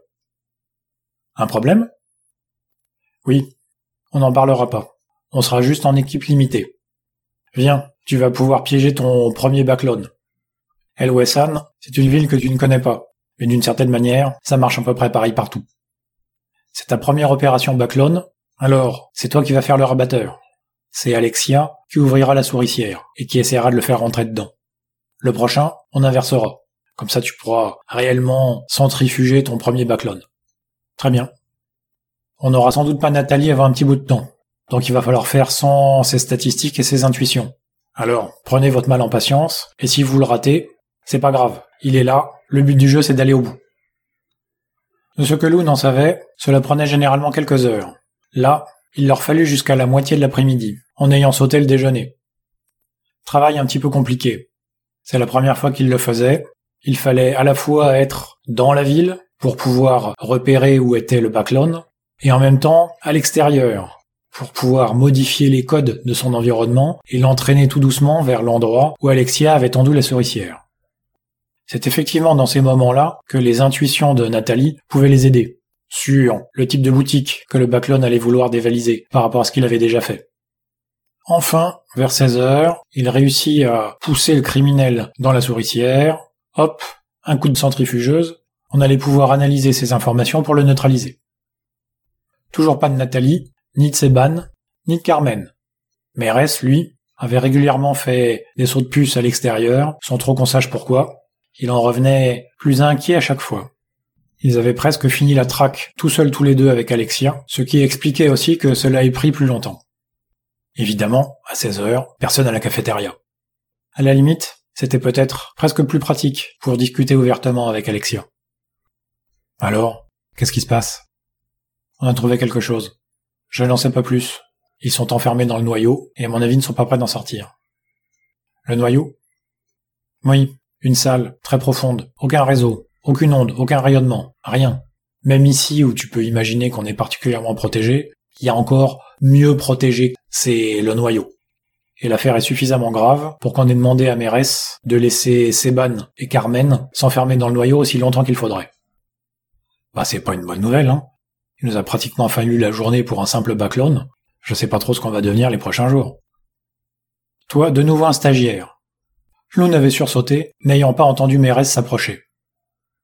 Un problème ? Oui, on n'en parlera pas. On sera juste en équipe limitée. Viens, tu vas pouvoir piéger ton premier backlone. El Wessan, c'est une ville que tu ne connais pas, mais d'une certaine manière, ça marche à peu près pareil partout. C'est ta première opération backlone, alors c'est toi qui vas faire le rabatteur. C'est Alexia qui ouvrira la souricière et qui essaiera de le faire rentrer dedans. Le prochain, on inversera. Comme ça, tu pourras réellement centrifuger ton premier backlone. Très bien. On n'aura sans doute pas Nathalie avant un petit bout de temps. Donc il va falloir faire sans ses statistiques et ses intuitions. Alors, prenez votre mal en patience, et si vous le ratez, c'est pas grave. Il est là, le but du jeu c'est d'aller au bout. De ce que Loon en savait, cela prenait généralement quelques heures. Là, il leur fallut jusqu'à la moitié de l'après-midi, en ayant sauté le déjeuner. Travail un petit peu compliqué. C'est la première fois qu'il le faisait. Il fallait à la fois être dans la ville pour pouvoir repérer où était le backlone, et en même temps à l'extérieur pour pouvoir modifier les codes de son environnement et l'entraîner tout doucement vers l'endroit où Alexia avait tendu la souricière. C'est effectivement dans ces moments-là que les intuitions de Nathalie pouvaient les aider, sur le type de boutique que le backlone allait vouloir dévaliser par rapport à ce qu'il avait déjà fait. Enfin, vers 16h, il réussit à pousser le criminel dans la souricière. Hop, un coup de centrifugeuse, on allait pouvoir analyser ces informations pour le neutraliser. Toujours pas de Nathalie, ni de Seban, ni de Carmen. Mérès, lui, avait régulièrement fait des sauts de puce à l'extérieur, sans trop qu'on sache pourquoi. Il en revenait plus inquiet à chaque fois. Ils avaient presque fini la traque tout seuls tous les deux avec Alexia, ce qui expliquait aussi que cela ait pris plus longtemps. Évidemment, à 16h, personne à la cafétéria. À la limite, c'était peut-être presque plus pratique pour discuter ouvertement avec Alexia. Alors, qu'est-ce qui se passe ? On a trouvé quelque chose. Je n'en sais pas plus. Ils sont enfermés dans le noyau, et à mon avis ne sont pas prêts d'en sortir. Le noyau ? Oui, une salle, très profonde, aucun réseau, aucune onde, aucun rayonnement, rien. Même ici où tu peux imaginer qu'on est particulièrement protégé, il y a encore mieux protégé, c'est le noyau. Et l'affaire est suffisamment grave pour qu'on ait demandé à Mérès de laisser Seban et Carmen s'enfermer dans le noyau aussi longtemps qu'il faudrait. Bah c'est pas une bonne nouvelle, hein. Il nous a pratiquement fallu la journée pour un simple backlone. Je sais pas trop ce qu'on va devenir les prochains jours. Toi, de nouveau un stagiaire. Loun avait sursauté, n'ayant pas entendu Mérès s'approcher. Pardon ?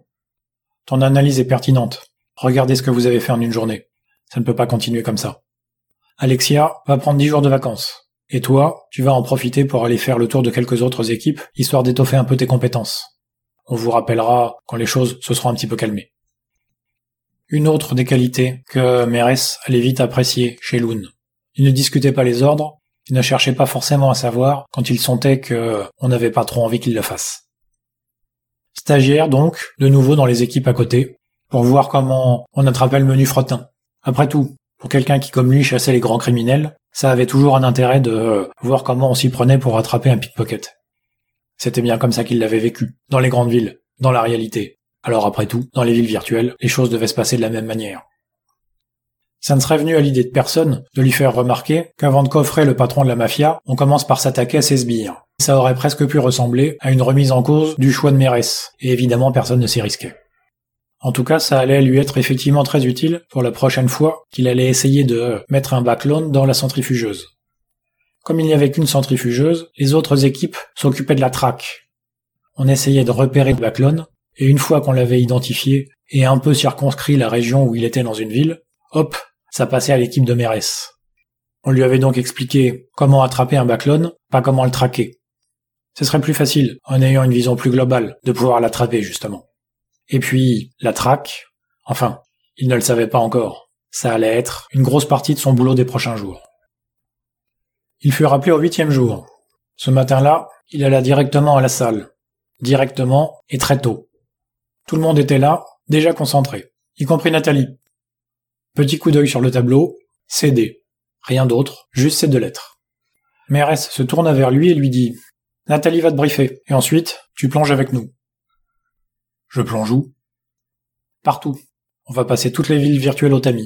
Ton analyse est pertinente. Regardez ce que vous avez fait en une journée. Ça ne peut pas continuer comme ça. Alexia va prendre 10 jours de vacances. Et toi, tu vas en profiter pour aller faire le tour de quelques autres équipes, histoire d'étoffer un peu tes compétences. On vous rappellera quand les choses se seront un petit peu calmées. Une autre des qualités que Mérès allait vite apprécier chez Loun. Il ne discutait pas les ordres, il ne cherchait pas forcément à savoir quand il sentait qu'on n'avait pas trop envie qu'il le fasse. Stagiaire donc, de nouveau dans les équipes à côté, pour voir comment on attrapait le menu fretin. Après tout, pour quelqu'un qui comme lui chassait les grands criminels, ça avait toujours un intérêt de voir comment on s'y prenait pour attraper un pickpocket. C'était bien comme ça qu'il l'avait vécu, dans les grandes villes, dans la réalité. Alors après tout, dans les villes virtuelles, les choses devaient se passer de la même manière. Ça ne serait venu à l'idée de personne de lui faire remarquer qu'avant de coffrer le patron de la mafia, on commence par s'attaquer à ses sbires. Ça aurait presque pu ressembler à une remise en cause du choix de Mérès, et évidemment personne ne s'y risquait. En tout cas, ça allait lui être effectivement très utile pour la prochaine fois qu'il allait essayer de mettre un backload dans la centrifugeuse. Comme il n'y avait qu'une centrifugeuse, les autres équipes s'occupaient de la traque. On essayait de repérer le backload, et une fois qu'on l'avait identifié et un peu circonscrit la région où il était dans une ville, hop, ça passait à l'équipe de Mérès. On lui avait donc expliqué comment attraper un backload, pas comment le traquer. Ce serait plus facile, en ayant une vision plus globale, de pouvoir l'attraper justement. Et puis, la traque, enfin, il ne le savait pas encore. Ça allait être une grosse partie de son boulot des prochains jours. Il fut rappelé au 8e jour. Ce matin-là, il alla directement à la salle. Directement et très tôt. Tout le monde était là, déjà concentré, y compris Nathalie. Petit coup d'œil sur le tableau, CD. Rien d'autre, juste ces 2 lettres. Mérès se tourna vers lui et lui dit « Nathalie va te briefer, et ensuite, tu plonges avec nous. » Je plonge où ? Partout. On va passer toutes les villes virtuelles au tamis.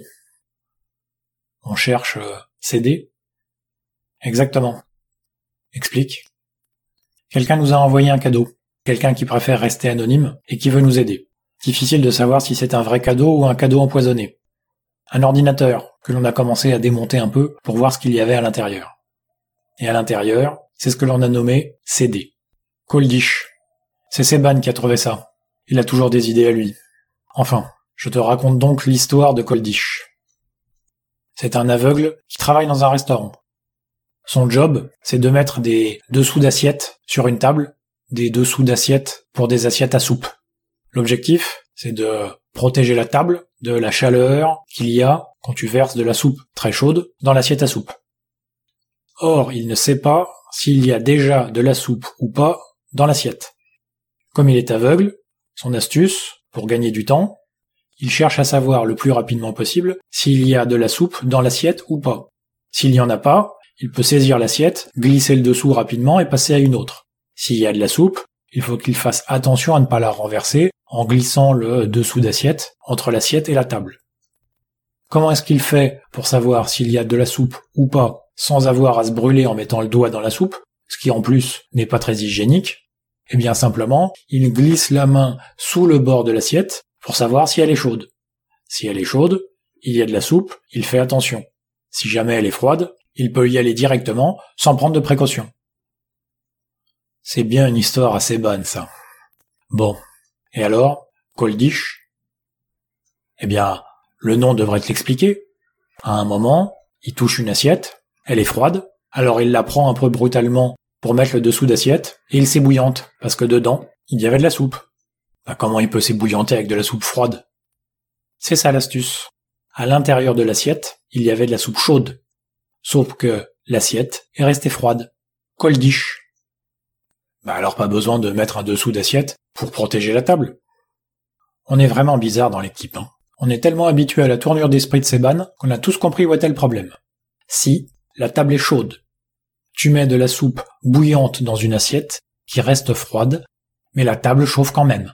On cherche CD ? Exactement. Explique. Quelqu'un nous a envoyé un cadeau. Quelqu'un qui préfère rester anonyme et qui veut nous aider. Difficile de savoir si c'est un vrai cadeau ou un cadeau empoisonné. Un ordinateur que l'on a commencé à démonter un peu pour voir ce qu'il y avait à l'intérieur. Et à l'intérieur, c'est ce que l'on a nommé CD. Coldish. C'est Seban qui a trouvé ça. Il a toujours des idées à lui. Enfin, je te raconte donc l'histoire de Coldish. C'est un aveugle qui travaille dans un restaurant. Son job, c'est de mettre des dessous d'assiettes sur une table, des dessous d'assiettes pour des assiettes à soupe. L'objectif, c'est de protéger la table de la chaleur qu'il y a quand tu verses de la soupe très chaude dans l'assiette à soupe. Or, il ne sait pas s'il y a déjà de la soupe ou pas dans l'assiette. Comme il est aveugle, son astuce, pour gagner du temps, il cherche à savoir le plus rapidement possible s'il y a de la soupe dans l'assiette ou pas. S'il n'y en a pas, il peut saisir l'assiette, glisser le dessous rapidement et passer à une autre. S'il y a de la soupe, il faut qu'il fasse attention à ne pas la renverser en glissant le dessous d'assiette entre l'assiette et la table. Comment est-ce qu'il fait pour savoir s'il y a de la soupe ou pas sans avoir à se brûler en mettant le doigt dans la soupe, ce qui en plus n'est pas très hygiénique? Eh bien simplement, il glisse la main sous le bord de l'assiette pour savoir si elle est chaude. Si elle est chaude, il y a de la soupe, il fait attention. Si jamais elle est froide, il peut y aller directement sans prendre de précautions. C'est bien une histoire assez bonne, ça. Bon. Et alors, Coldish? Eh bien, le nom devrait te l'expliquer. À un moment, il touche une assiette, elle est froide, alors il la prend un peu brutalement pour mettre le dessous d'assiette, et il s'ébouillante, parce que dedans, il y avait de la soupe. Comment il peut s'ébouillanter avec de la soupe froide? C'est ça l'astuce. À l'intérieur de l'assiette, il y avait de la soupe chaude. Sauf que l'assiette est restée froide. Coldish. Alors pas besoin de mettre un dessous d'assiette pour protéger la table. On est vraiment bizarre dans l'équipe, hein. On est tellement habitué à la tournure d'esprit de Seban qu'on a tous compris où était le problème. Si la table est chaude, tu mets de la soupe bouillante dans une assiette qui reste froide, mais la table chauffe quand même.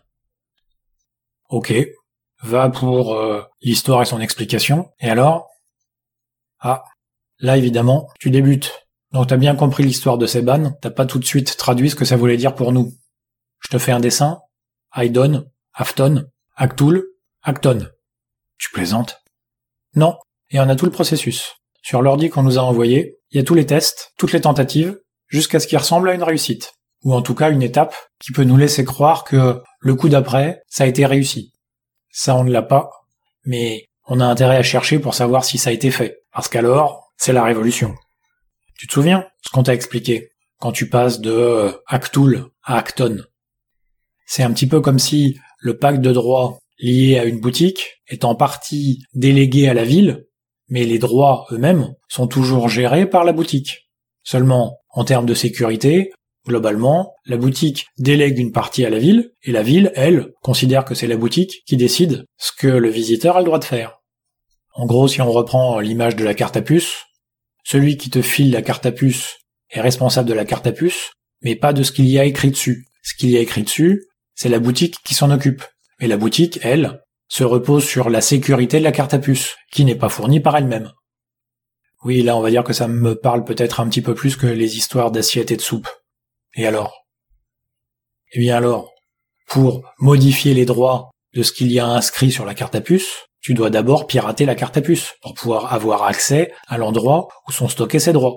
Ok, va pour l'histoire et son explication, et alors? Ah, là évidemment, tu débutes. Donc t'as bien compris l'histoire de Seban, t'as pas tout de suite traduit ce que ça voulait dire pour nous. Je te fais un dessin. Aidon, Afton, Actul, Acton. Tu plaisantes? Non, et on a tout le processus. Sur l'ordi qu'on nous a envoyé, il y a tous les tests, toutes les tentatives, jusqu'à ce qui ressemble à une réussite. Ou en tout cas une étape qui peut nous laisser croire que le coup d'après, ça a été réussi. Ça, on ne l'a pas, mais on a intérêt à chercher pour savoir si ça a été fait. Parce qu'alors, c'est la révolution. Tu te souviens ce qu'on t'a expliqué quand tu passes de Actool à Acton? C'est un petit peu comme si le pacte de droits lié à une boutique est en partie délégué à la ville, mais les droits eux-mêmes sont toujours gérés par la boutique. Seulement, en termes de sécurité, globalement, la boutique délègue une partie à la ville, et la ville, elle, considère que c'est la boutique qui décide ce que le visiteur a le droit de faire. En gros, si on reprend l'image de la carte à puce, celui qui te file la carte à puce est responsable de la carte à puce, mais pas de ce qu'il y a écrit dessus. Ce qu'il y a écrit dessus, c'est la boutique qui s'en occupe. Et la boutique, elle, se repose sur la sécurité de la carte à puce, qui n'est pas fournie par elle-même. Oui, là on va dire que ça me parle peut-être un petit peu plus que les histoires d'assiettes et de soupe. Et alors? Eh bien alors, pour modifier les droits de ce qu'il y a inscrit sur la carte à puce, tu dois d'abord pirater la carte à puce, pour pouvoir avoir accès à l'endroit où sont stockés ces droits.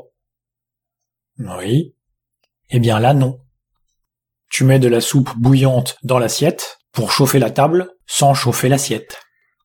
Oui. Eh bien là, non. Tu mets de la soupe bouillante dans l'assiette pour chauffer la table sans chauffer l'assiette.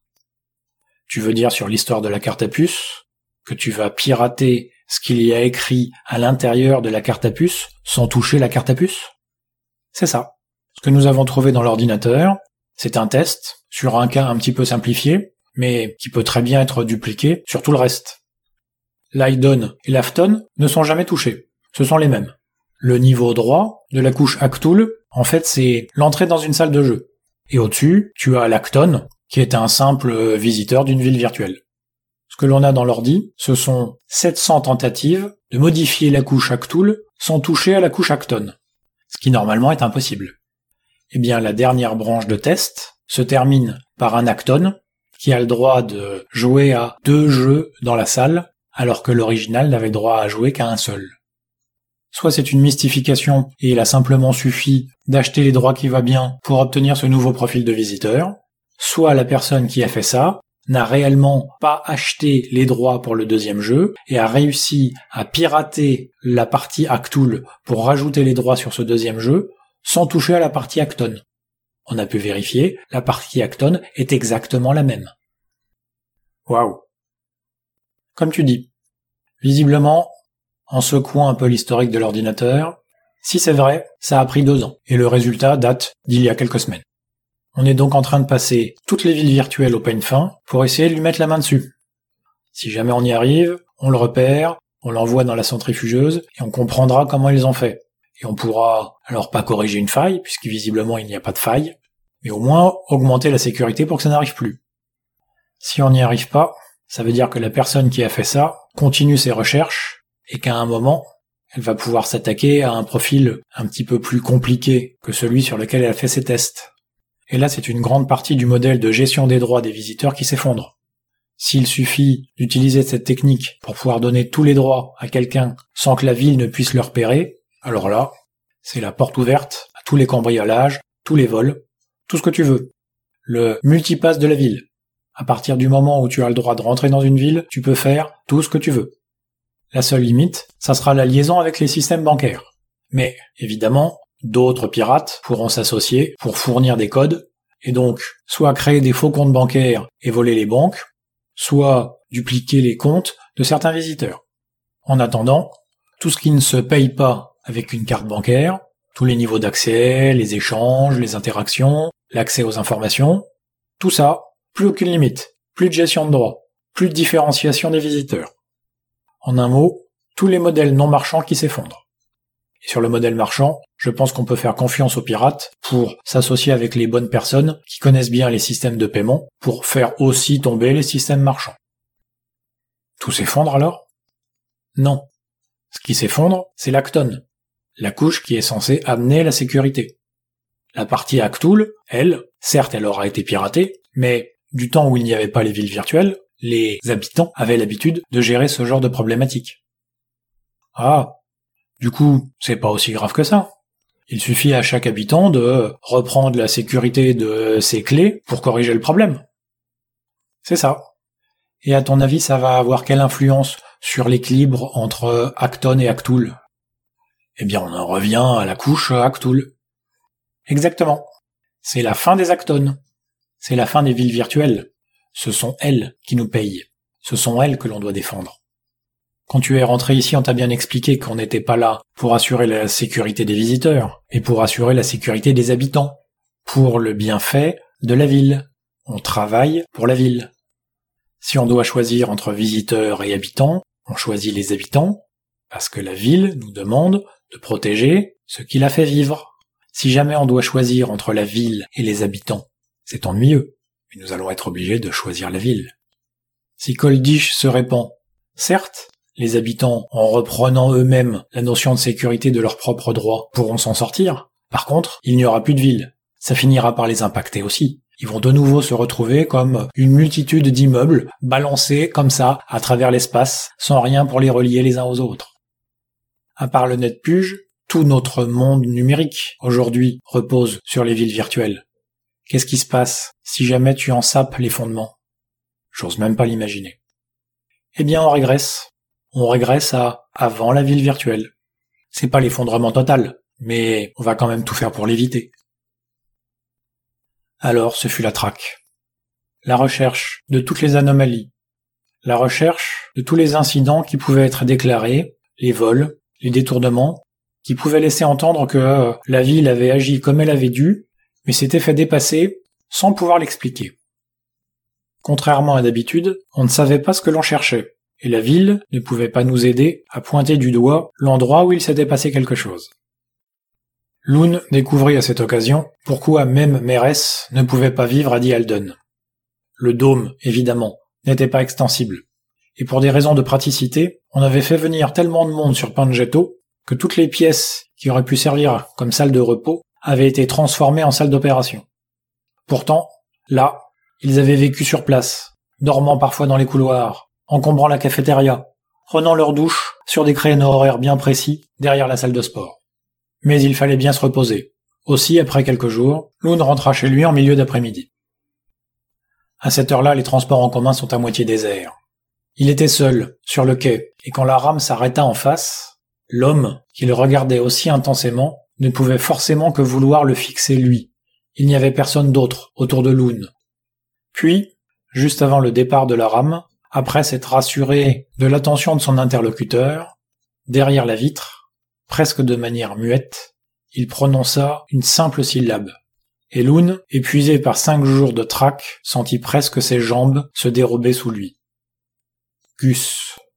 Tu veux dire sur l'histoire de la carte à puce que tu vas pirater ce qu'il y a écrit à l'intérieur de la carte à puce sans toucher la carte à puce? C'est ça. Ce que nous avons trouvé dans l'ordinateur, c'est un test sur un cas un petit peu simplifié, mais qui peut très bien être dupliqué sur tout le reste. L'Eidon et l'Afton ne sont jamais touchés. Ce sont les mêmes. Le niveau droit de la couche Actool, en fait, c'est l'entrée dans une salle de jeu. Et au-dessus, tu as l'Acton, qui est un simple visiteur d'une ville virtuelle. Ce que l'on a dans l'ordi, ce sont 700 tentatives de modifier la couche Actool sans toucher à la couche Acton. Ce qui normalement est impossible. Eh bien, la dernière branche de test se termine par un Acton qui a le droit de jouer à 2 jeux dans la salle, alors que l'original n'avait droit à jouer qu'à un seul. Soit c'est une mystification et il a simplement suffi d'acheter les droits qui va bien pour obtenir ce nouveau profil de visiteur, soit la personne qui a fait ça n'a réellement pas acheté les droits pour le deuxième jeu et a réussi à pirater la partie Actool pour rajouter les droits sur ce deuxième jeu sans toucher à la partie Acton. On a pu vérifier, la partie Acton est exactement la même. Waouh. Comme tu dis, visiblement, en secouant un peu l'historique de l'ordinateur, si c'est vrai, ça a pris 2 ans, et le résultat date d'il y a quelques semaines. On est donc en train de passer toutes les villes virtuelles au peigne fin pour essayer de lui mettre la main dessus. Si jamais on y arrive, on le repère, on l'envoie dans la centrifugeuse, et on comprendra comment ils ont fait. Et on pourra, alors pas corriger une faille, puisque visiblement il n'y a pas de faille, mais au moins augmenter la sécurité pour que ça n'arrive plus. Si on n'y arrive pas, ça veut dire que la personne qui a fait ça continue ses recherches, et qu'à un moment, elle va pouvoir s'attaquer à un profil un petit peu plus compliqué que celui sur lequel elle a fait ses tests. Et là, c'est une grande partie du modèle de gestion des droits des visiteurs qui s'effondre. S'il suffit d'utiliser cette technique pour pouvoir donner tous les droits à quelqu'un sans que la ville ne puisse le repérer, alors là, c'est la porte ouverte à tous les cambriolages, tous les vols, tout ce que tu veux. Le multipass de la ville. À partir du moment où tu as le droit de rentrer dans une ville, tu peux faire tout ce que tu veux. La seule limite, ça sera la liaison avec les systèmes bancaires. Mais, évidemment, d'autres pirates pourront s'associer pour fournir des codes, et donc, soit créer des faux comptes bancaires et voler les banques, soit dupliquer les comptes de certains visiteurs. En attendant, tout ce qui ne se paye pas avec une carte bancaire, tous les niveaux d'accès, les échanges, les interactions, l'accès aux informations, tout ça, plus aucune limite, plus de gestion de droits, plus de différenciation des visiteurs. En un mot, tous les modèles non marchands qui s'effondrent. Et sur le modèle marchand, je pense qu'on peut faire confiance aux pirates pour s'associer avec les bonnes personnes qui connaissent bien les systèmes de paiement pour faire aussi tomber les systèmes marchands. Tout s'effondre alors? Non. Ce qui s'effondre, c'est l'Acton, la couche qui est censée amener la sécurité. La partie Actool, elle, certes elle aura été piratée, mais du temps où il n'y avait pas les villes virtuelles, les habitants avaient l'habitude de gérer ce genre de problématiques. Ah, du coup, c'est pas aussi grave que ça. Il suffit à chaque habitant de reprendre la sécurité de ses clés pour corriger le problème. C'est ça. Et à ton avis, ça va avoir quelle influence sur l'équilibre entre Acton et Actoul. Eh bien, on en revient à la couche Actoul. Exactement. C'est la fin des Actones. C'est la fin des villes virtuelles. Ce sont elles qui nous payent. Ce sont elles que l'on doit défendre. Quand tu es rentré ici, on t'a bien expliqué qu'on n'était pas là pour assurer la sécurité des visiteurs et pour assurer la sécurité des habitants, pour le bienfait de la ville. On travaille pour la ville. Si on doit choisir entre visiteurs et habitants, on choisit les habitants, parce que la ville nous demande de protéger ce qui la fait vivre. Si jamais on doit choisir entre la ville et les habitants, c'est ennuyeux, mais nous allons être obligés de choisir la ville. Si Koldish se répand, certes, les habitants, en reprenant eux-mêmes la notion de sécurité de leurs propres droits, pourront s'en sortir. Par contre, il n'y aura plus de ville. Ça finira par les impacter aussi. Ils vont de nouveau se retrouver comme une multitude d'immeubles balancés comme ça à travers l'espace, sans rien pour les relier les uns aux autres. À part le NetPuge, tout notre monde numérique aujourd'hui repose sur les villes virtuelles. Qu'est-ce qui se passe si jamais tu en sapes les fondements? J'ose même pas l'imaginer. Eh bien, on régresse. On régresse à avant la ville virtuelle. C'est pas l'effondrement total, mais on va quand même tout faire pour l'éviter. Alors, ce fut la traque. La recherche de toutes les anomalies. La recherche de tous les incidents qui pouvaient être déclarés, les vols, les détournements, qui pouvaient laisser entendre que la ville avait agi comme elle avait dû, mais s'était fait dépasser sans pouvoir l'expliquer. Contrairement à d'habitude, on ne savait pas ce que l'on cherchait, et la ville ne pouvait pas nous aider à pointer du doigt l'endroit où il s'était passé quelque chose. Loon découvrit à cette occasion pourquoi même Mérès ne pouvait pas vivre à Dialden. Le dôme, évidemment, n'était pas extensible, et pour des raisons de praticité, on avait fait venir tellement de monde sur Pangetto que toutes les pièces qui auraient pu servir comme salle de repos avaient été transformées en salle d'opération. Pourtant, là, ils avaient vécu sur place, dormant parfois dans les couloirs, encombrant la cafétéria, prenant leur douche sur des créneaux horaires bien précis derrière la salle de sport. Mais il fallait bien se reposer. Aussi, après quelques jours, Loon rentra chez lui en milieu d'après-midi. À cette heure-là, les transports en commun sont à moitié déserts. Il était seul, sur le quai, et quand la rame s'arrêta en face, l'homme, qui le regardait aussi intensément, ne pouvait forcément que vouloir le fixer lui. Il n'y avait personne d'autre autour de Loon. Puis, juste avant le départ de la rame, après s'être assuré de l'attention de son interlocuteur, derrière la vitre, presque de manière muette, il prononça une simple syllabe. Et Loon, épuisé par 5 jours de traque, sentit presque ses jambes se dérober sous lui. Gus.